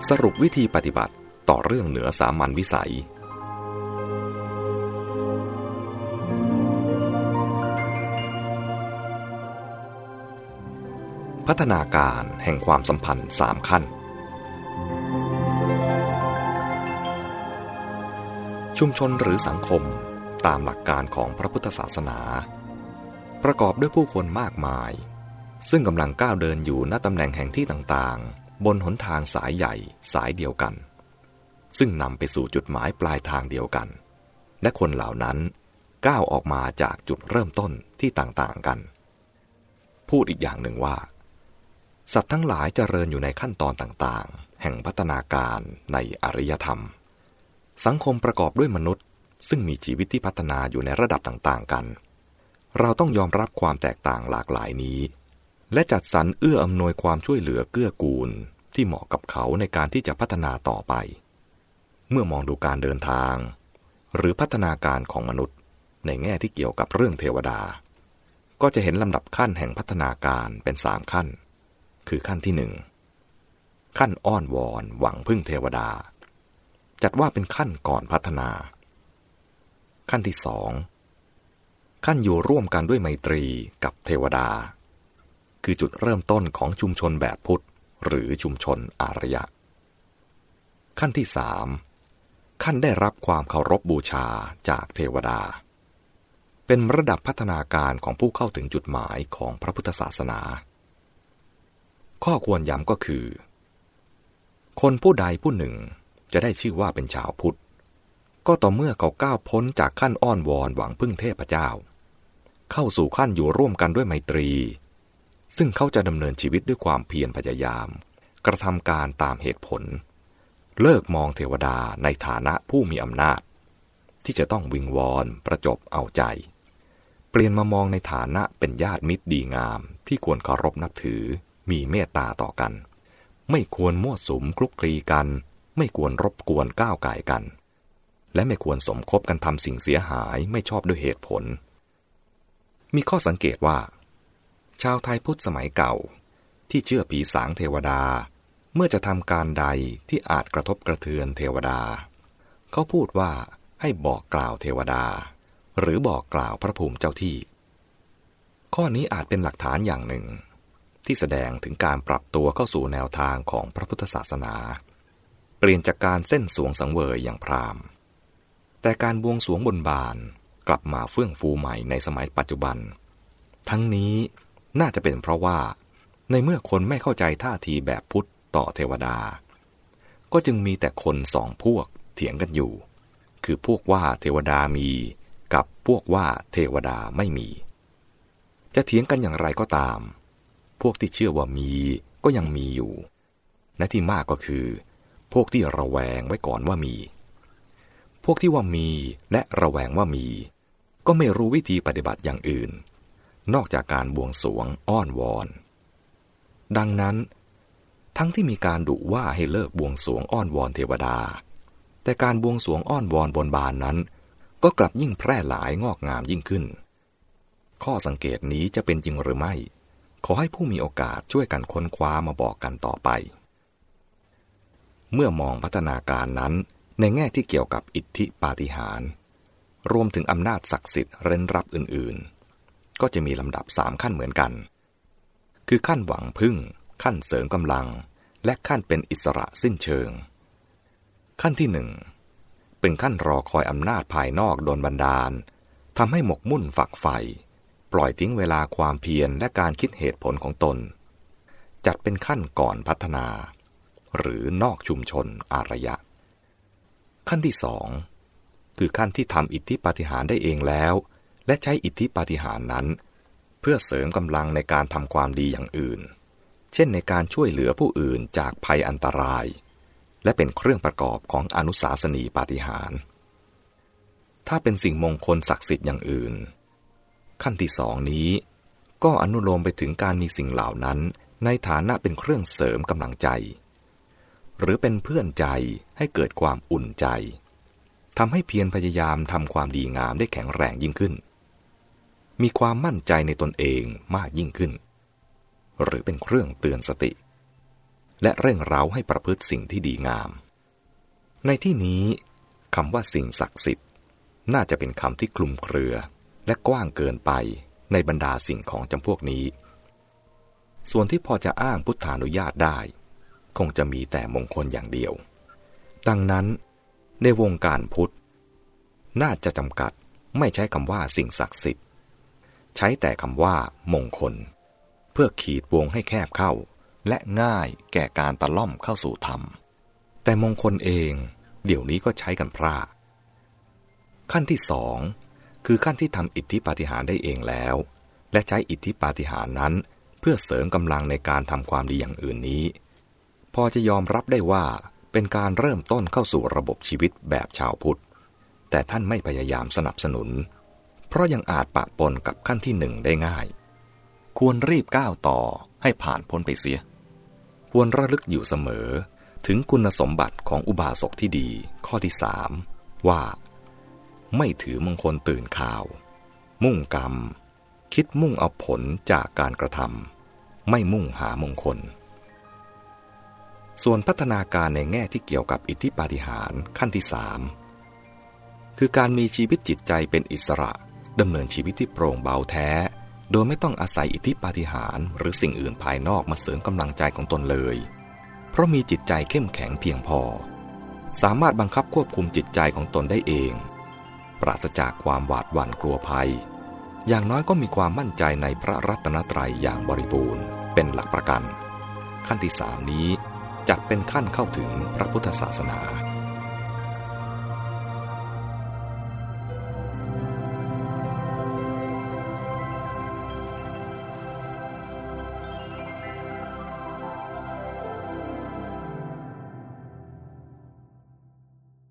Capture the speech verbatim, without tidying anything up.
สรุปวิธีปฏิบัติต่อเรื่องเหนือสามัญวิสัยพัฒนาการแห่งความสัมพันธ์สามขั้นชุมชนหรือสังคมตามหลักการของพระพุทธศาสนาประกอบด้วยผู้คนมากมายซึ่งกำลังก้าวเดินอยู่ณตำแหน่งแห่งที่ต่างๆบนหนทางสายใหญ่สายเดียวกันซึ่งนำไปสู่จุดหมายปลายทางเดียวกันและคนเหล่านั้นก้าวออกมาจากจุดเริ่มต้นที่ต่างๆกันพูดอีกอย่างหนึ่งว่าสัตว์ทั้งหลายเจริญอยู่ในขั้นตอนต่างๆแห่งพัฒนาการในอารยธรรมสังคมประกอบด้วยมนุษย์ซึ่งมีชีวิตที่พัฒนาอยู่ในระดับต่างๆกันเราต้องยอมรับความแตกต่างหลากหลายนี้และจัดสรรเอื้ออำนวยความช่วยเหลือเกื้อกูลที่เหมาะกับเขาในการที่จะพัฒนาต่อไปเมื่อมองดูการเดินทางหรือพัฒนาการของมนุษย์ในแง่ที่เกี่ยวกับเรื่องเทวดาก็จะเห็นลำดับขั้นแห่งพัฒนาการเป็นสามขั้นคือขั้นที่หนึ่งขั้นอ้อนวอนหวังพึ่งเทวดาจัดว่าเป็นขั้นก่อนพัฒนาขั้นที่สองขั้นอยู่ร่วมกันด้วยไมตรีกับเทวดาคือจุดเริ่มต้นของชุมชนแบบพุทธหรือชุมชนอารยะขั้นที่สามขั้นได้รับความเคารพบูชาจากเทวดาเป็นระดับพัฒนาการของผู้เข้าถึงจุดหมายของพระพุทธศาสนาข้อควรย้ำก็คือคนผู้ใดผู้หนึ่งจะได้ชื่อว่าเป็นชาวพุทธก็ต่อเมื่อเขาก้าวพ้นจากขั้นอ้อนวอนหวังพึ่งเทพเจ้าเข้าสู่ขั้นอยู่ร่วมกันด้วยไมตรีซึ่งเขาจะดำเนินชีวิตด้วยความเพียรพยายามกระทำการตามเหตุผลเลิกมองเทวดาในฐานะผู้มีอำนาจที่จะต้องวิงวอนประจบเอาใจเปลี่ยนมามองในฐานะเป็นญาติมิตรดีงามที่ควรเคารพนับถือมีเมตตาต่อกันไม่ควรมั่วสุมคลุกคลีกันไม่ควรรบกวนก้าวก่ายกันและไม่ควรสมคบกันทำสิ่งเสียหายไม่ชอบด้วยเหตุผลมีข้อสังเกตว่าชาวไทยพุทธสมัยเก่าที่เชื่อผีสางเทวดาเมื่อจะทำการใดที่อาจกระทบกระเทือนเทวดาเขาพูดว่าให้บอกกล่าวเทวดาหรือบอกกล่าวพระภูมิเจ้าที่ข้อนี้อาจเป็นหลักฐานอย่างหนึ่งที่แสดงถึงการปรับตัวเข้าสู่แนวทางของพระพุทธศาสนาเปลี่ยนจากการเส้นสวงสังเวยอย่างพราหมณ์แต่การบวงสรวงบนบานกลับมาเฟื่องฟูใหม่ในสมัยปัจจุบันทั้งนี้น่าจะเป็นเพราะว่าในเมื่อคนไม่เข้าใจท่าทีแบบพุทธต่อเทวดาก็จึงมีแต่คนสองพวกเถียงกันอยู่คือพวกว่าเทวดามีกับพวกว่าเทวดาไม่มีจะเถียงกันอย่างไรก็ตามพวกที่เชื่อว่ามีก็ยังมีอยู่และที่มากก็คือพวกที่ระแวงไว้ก่อนว่ามีพวกที่ว่ามีและระแวงว่ามีก็ไม่รู้วิธีปฏิบัติอย่างอื่นนอกจากการบวงสรวงอ้อนวอนดังนั้นทั้งที่มีการดุว่าให้เลิกบวงสรวงอ้อนวอนเทวดาแต่การบวงสรวงอ้อนวอนบนบานนั้นก็กลับยิ่งแพร่หลายงอกงามยิ่งขึ้นข้อสังเกตนี้จะเป็นจริงหรือไม่ขอให้ผู้มีโอกาสช่วยกันค้นคว้ามาบอกกันต่อไปเมื่อมองพัฒนาการนั้นในแง่ที่เกี่ยวกับอิทธิปาฏิหาริย์รวมถึงอำนาจศักดิ์สิทธิ์เร้นรับอื่นๆก็จะมีลำดับสามขั้นเหมือนกันคือขั้นหวังพึ่งขั้นเสริมกำลังและขั้นเป็นอิสระสิ้นเชิงขั้นที่หนึ่งเป็นขั้นรอคอยอำนาจภายนอกโดนบันดาลทำให้หมกมุ่นฝักใฝ่ปล่อยทิ้งเวลาความเพียรและการคิดเหตุผลของตนจัดเป็นขั้นก่อนพัฒนาหรือนอกชุมชนอารยะขั้นที่สองคือขั้นที่ทำอิทธิปาฏิหาริย์ได้เองแล้วและใช้อิทธิปาฏิหาริย์นั้นเพื่อเสริมกำลังในการทำความดีอย่างอื่นเช่นในการช่วยเหลือผู้อื่นจากภัยอันตรายและเป็นเครื่องประกอบของอนุสาสนีปาฏิหาริย์ถ้าเป็นสิ่งมงคลศักดิ์สิทธิ์อย่างอื่นขั้นที่สองนี้ก็อนุโลมไปถึงการมีสิ่งเหล่านั้นในฐานะเป็นเครื่องเสริมกำลังใจหรือเป็นเพื่อนใจให้เกิดความอุ่นใจทำให้เพียรพยายามทำความดีงามได้แข็งแรงยิ่งขึ้นมีความมั่นใจในตนเองมากยิ่งขึ้นหรือเป็นเครื่องเตือนสติและเร่งเร้าให้ประพฤติสิ่งที่ดีงามในที่นี้คำว่าสิ่งศักดิ์สิทธิ์น่าจะเป็นคำที่คลุมเครือและกว้างเกินไปในบรรดาสิ่งของจำพวกนี้ส่วนที่พอจะอ้างพุทธานุญาตได้คงจะมีแต่มงคลอย่างเดียวดังนั้นในวงการพุทธน่าจะจำกัดไม่ใช้คำว่าสิ่งศักดิ์สิทธิ์ใช้แต่คำว่ามงคลเพื่อขีดวงให้แคบเข้าและง่ายแก่การตะล่อมเข้าสู่ธรรมแต่มงคลเองเดี๋ยวนี้ก็ใช้กันพร่าขั้นที่สองคือขั้นที่ทำอิทธิปาฏิหาริย์ได้เองแล้วและใช้อิทธิปาฏิหาริย์นั้นเพื่อเสริมกำลังในการทำความดีอย่างอื่นนี้พอจะยอมรับได้ว่าเป็นการเริ่มต้นเข้าสู่ระบบชีวิตแบบชาวพุทธแต่ท่านไม่พยายามสนับสนุนเพราะยังอาจปะปนกับขั้นที่หนึ่งได้ง่ายควรรีบก้าวต่อให้ผ่านพ้นไปเสียควรระลึกอยู่เสมอถึงคุณสมบัติของอุบาสกที่ดีข้อที่สามว่าไม่ถือมงคลตื่นข่าวมุ่งกรรมคิดมุ่งเอาผลจากการกระทำไม่มุ่งหามงคลส่วนพัฒนาการในแง่ที่เกี่ยวกับอิทธิปาฏิหาริย์ขั้นที่สามคือการมีชีวิตจิตใจเป็นอิสระดำเนินชีวิตที่โปร่งเบาแท้โดยไม่ต้องอาศัยอิทธิปาฏิหาริย์หรือสิ่งอื่นภายนอกมาเสริมกำลังใจของตนเลยเพราะมีจิตใจเข้มแข็งเพียงพอสามารถบังคับควบคุมจิตใจของตนได้เองปราศจากความหวาดหวั่นกลัวภัยอย่างน้อยก็มีความมั่นใจในพระรัตนตรัยอย่างบริบูรณ์เป็นหลักประกันขั้นที่สามนี้จัดเป็นขั้นเข้าถึงพระพุทธศาสนา